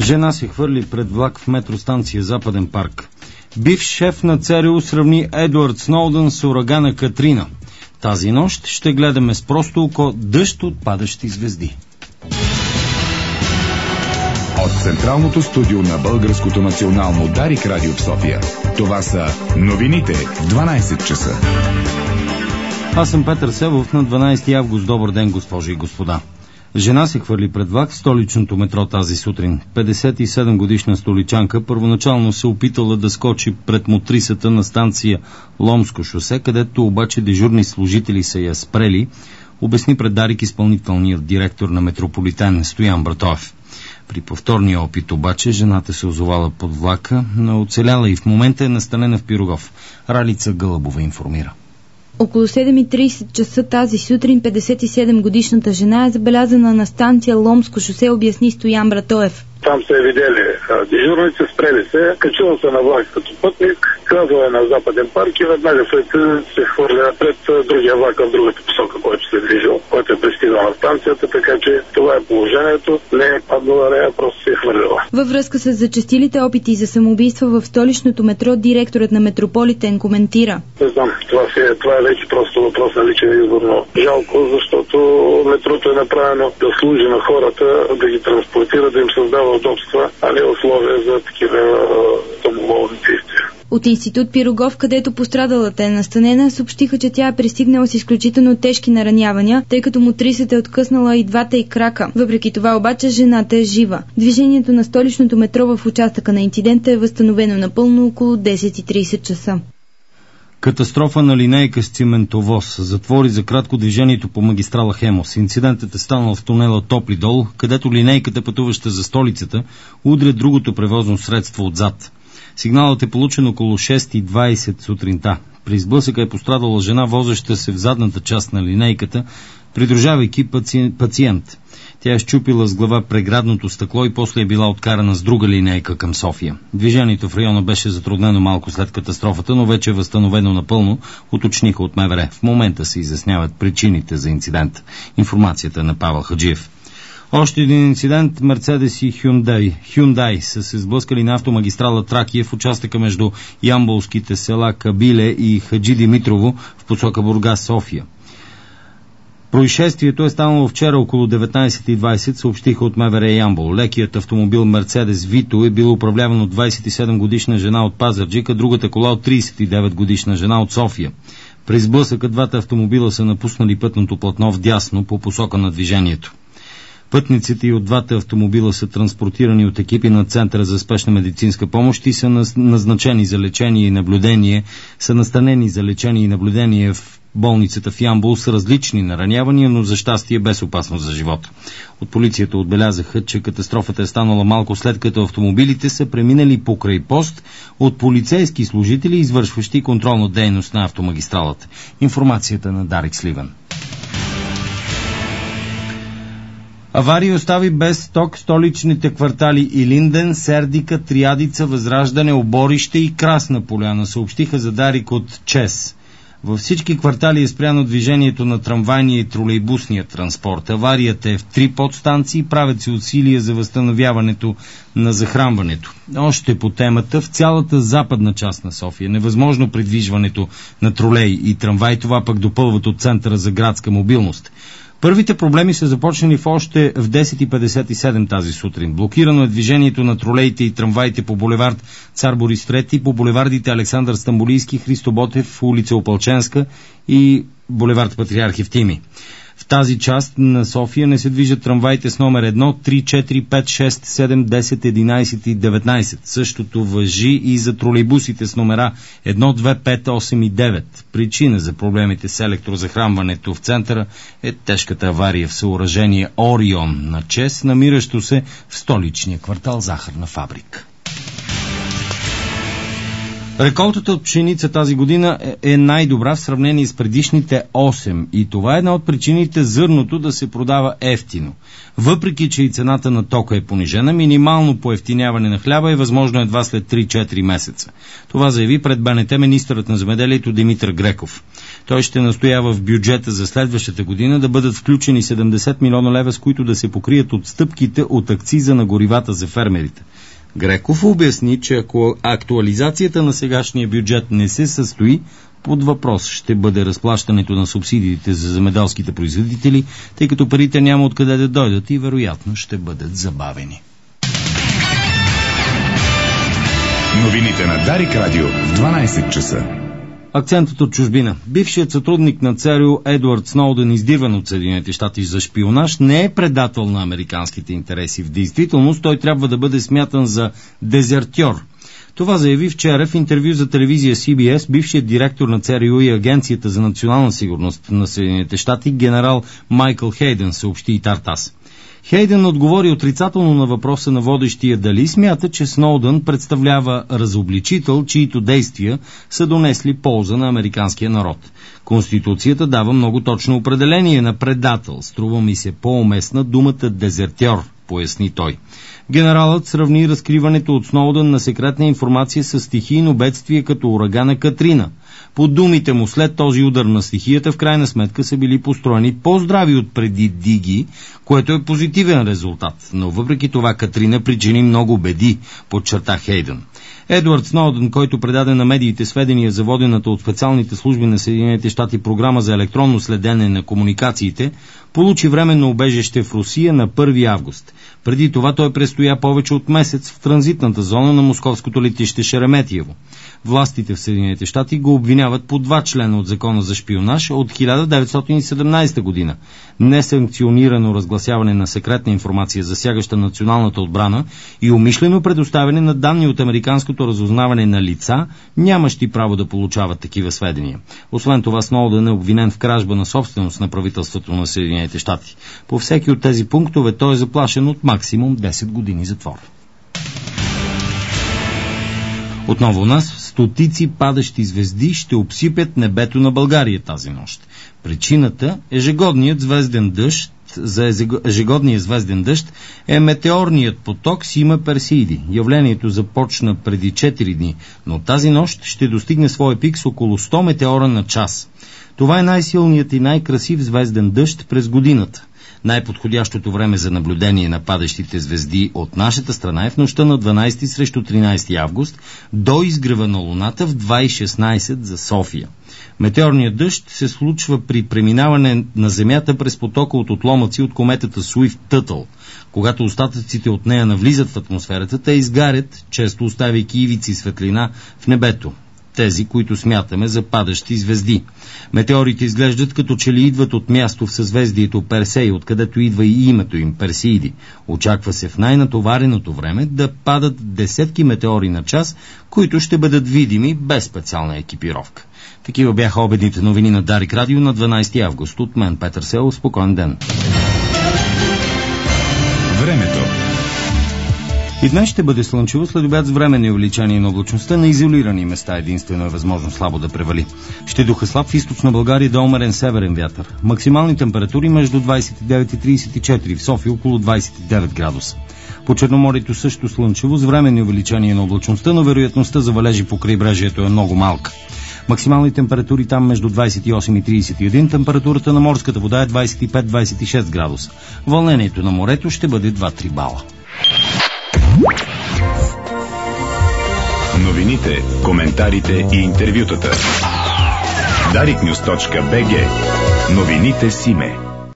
Жена се хвърли пред влак в метростанция Западен парк. Бивш шеф на ЦРУ сравни Едуард Сноудън с урагана Катрина. Тази нощ ще гледаме с просто око дъжд от падащи звезди. От централното студио на Българското национално Дарик радио в София. Това са новините в 12 часа. Аз съм Петър Себов на 12 август. Добър ден, госпожи и господа. Жена се хвърли пред влак в столичното метро тази сутрин. 57-годишна столичанка първоначално се опитала да скочи пред мотрисата на станция Ломско шосе, където обаче дежурни служители са я спрели, обясни пред Дарик изпълнителният директор на Метрополитен Стоян Братоев. При повторния опит обаче жената се озовала под влака, но оцеляла и в момента е настанена в Пирогов. Ралица Гълъбова информира. Около 7:30 часа тази сутрин 57-годишната жена е забелязана на станция Ломско шосе, обясни Стоян Братоев. Там се видели дежурните, спрели се, качила се на влак като пътник, казала на Западен парк и веднага след се хвърля пред другия влак в другата посока, който се движил, който е пристигнал на станцията, така че това е положението. Не е паднала рея, просто се е хвърлила. Във връзка с зачестилите опити за самоубийства в столичното метро, директорът на Метрополитен коментира. Не знам, това е вече просто въпрос на личен избор, но жалко, защото метрото е направено да служи на хората, да ги транспортира, да им създава удобства, а не условия за такива самоволни действия. От институт Пирогов, където пострадалата е настанена, съобщиха, че тя е пристигнала с изключително тежки наранявания, тъй като мотрисата е откъснала и двата й крака. Въпреки това обаче жената е жива. Движението на столичното метро в участъка на инцидента е възстановено напълно около 10:30 часа. Катастрофа на линейка с циментовоз затвори за кратко движението по магистрала Хемос. Инцидентът е станал в тунела Топли дол, където линейката, пътуваща за столицата, удря другото превозно средство отзад. Сигналът е получен около 6:20 сутринта. При сблъсъка е пострадала жена, возеща се в задната част на линейката, придружавайки пациент. Тя е счупила с глава преградното стъкло и после е била откарана с друга линейка към София. Движението в района беше затруднено малко след катастрофата, но вече е възстановено напълно, уточниха от МВР. В момента се изясняват причините за инцидент. Информацията на Павел Хаджиев. Още един инцидент. Мерцедес и Хюндай са се сблъскали на автомагистрала Тракия в участъка между ямболските села Кабиле и Хаджи Димитрово в посока Бургас-София. Происшествието е станало вчера около 19:20, съобщиха от МВР Ямбол. Лекият автомобил Мерцедес Вито е бил управляван от 27-годишна жена от Пазарджик, а другата кола от 39-годишна жена от София. При сблъсъка двата автомобила са напуснали пътното платно вдясно по посока на движението. Пътниците и от двата автомобила са транспортирани от екипи на Центъра за спешна медицинска помощ и са назначени за лечение и наблюдение, са настанени за лечение и наблюдение в болницата в Ямбол с различни наранявания, но за щастие без опасност за живота. От полицията отбелязаха, че катастрофата е станала малко след като автомобилите са преминали покрай пост от полицейски служители, извършващи контролна дейност на автомагистралата. Информацията на Дарик Сливен. Авария остави без ток столичните квартали Илинден, Сердика, Триадица, Възраждане, Оборище и Красна поляна, съобщиха за Дарик от ЧЕС. Във всички квартали е спряно движението на трамвайния и тролейбусния транспорт. Аварията е в 3 подстанции, правят се усилия за възстановяването на захранването. Още по темата, в цялата западна част на София невъзможно придвижването на тролей и трамвай, това пък допълват от Центъра за градска мобилност. Първите проблеми са започнали още в 10:57 тази сутрин. Блокирано е движението на тролеите и трамваите по булевард Цар Борис III, по булевардите Александър Стамболийски, Христо Ботев, улица Опалченска и булевард Патриарх Евтимий. В тази част на София не се движат трамваите с номер 1, 3, 4, 5, 6, 7, 10, 11 и 19. Същото важи и за тролейбусите с номера 1, 2, 5, 8 и 9. Причина за проблемите с електрозахранването в центъра е тежката авария в съоръжение Орион на ЧЕС, намиращо се в столичния квартал Захарна фабрика. Реколтата от пшеница тази година е най-добра в сравнение с предишните 8 и това е една от причините зърното да се продава ефтино. Въпреки че и цената на тока е понижена, минимално поевтиняване на хляба е възможно едва след 3-4 месеца. Това заяви пред БНТ министърът на земеделието Димитър Греков. Той ще настоява в бюджета за следващата година да бъдат включени 70 милиона лева, с които да се покрият отстъпките от акциза на горивата за фермерите. Греков обясни, че ако актуализацията на сегашния бюджет не се състои, под въпрос ще бъде разплащането на субсидиите за земеделските производители, тъй като парите няма откъде да дойдат и вероятно ще бъдат забавени. Новините на Дарик Радио в 12 часа. Акцентът от чужбина. Бившият сътрудник на ЦРУ Едуард Сноудън, издирван от Съединените щати за шпионаж, не е предател на американските интереси. В действителност той трябва да бъде смятан за дезертьор. Това заяви вчера в интервю за телевизия CBS бившият директор на ЦРУ и Агенцията за национална сигурност на Съединените щати генерал Майкъл Хейден, съобщи и Тартас. Хейден отговори отрицателно на въпроса на водещия дали смята, че Сноудън представлява разобличител, чието действия са донесли полза на американския народ. Конституцията дава много точно определение на предател. Струва ми се по-уместна думата дезертьор, поясни той. Генералът сравни разкриването от Сноудън на секретна информация с стихийно бедствие като урагана Катрина. По думите му, след този удар на стихията, в крайна сметка са били построени по-здрави от преди диги, което е позитивен резултат. Но въпреки това Катрина причини много беди, подчерта Хейден. Едуард Сноудън, който предаде на медиите сведения за водената от специалните служби на Съединените щати програма за електронно следене на комуникациите, получи временно убежище в Русия на 1 август. Преди това той престоя повече от месец в транзитната зона на московското летище Шереметиево. Властите в Съединените щати го обвиняват по 2 члена от закона за шпионаж от 1917 година. Несанкционирано разгласяване на секретна информация, засягаща националната отбрана и умишлено предоставяне на данни от американското разузнаване на лица, нямащи право да получават такива сведения. Освен това, Сноудън е обвинен в кражба на собственост на правителството на Съединените щати. По всеки от тези пунктове той е заплашен от максимум 10 години затвор. Отново у нас стотици падащи звезди ще обсипят небето на България тази нощ. Причината ежегодният звезден дъжд е метеорният поток Сима Персииди. Явлението започна преди 4 дни, но тази нощ ще достигне своя пик с около 100 метеора на час. Това е най-силният и най-красив звезден дъжд през годината. Най-подходящото време за наблюдение на падащите звезди от нашата страна е в нощта на 12 срещу 13 август до изгрева на Луната в 2:16 за София. Метеорният дъжд се случва при преминаване на Земята през потока от отломъци от кометата Суифт-Тътъл. Когато остатъците от нея навлизат в атмосферата, те изгарят, често оставяйки ивици светлина в небето. Тези, които смятаме за падащи звезди. Метеорите изглеждат като че ли идват от място в съзвездието Персей, откъдето идва и името им Персииди. Очаква се в най-натовареното време да падат десетки метеори на час, които ще бъдат видими без специална екипировка. Такива бяха обедните новини на Дарик Радио на 12 август. От мен, Петър Селов, спокоен ден. Времето. И днес ще бъде слънчево, след обяд с временни увеличение на облачността, на изолирани места единствено е възможно слабо да превали. Ще духа слаб в източна България до умерен северен вятър. Максимални температури между 29 и 34, в София около 29 градуса. По Черноморието също слънчево с временни увеличение на облачността, но вероятността за валежи по крайбрежието е много малка. Максимални температури там между 28 и 31, температурата на морската вода е 25-26 градуса. Вълнението на морето ще бъде 2-3 бала. Новините, коментарите и интервютата. Dariknews.bg. Новините с име.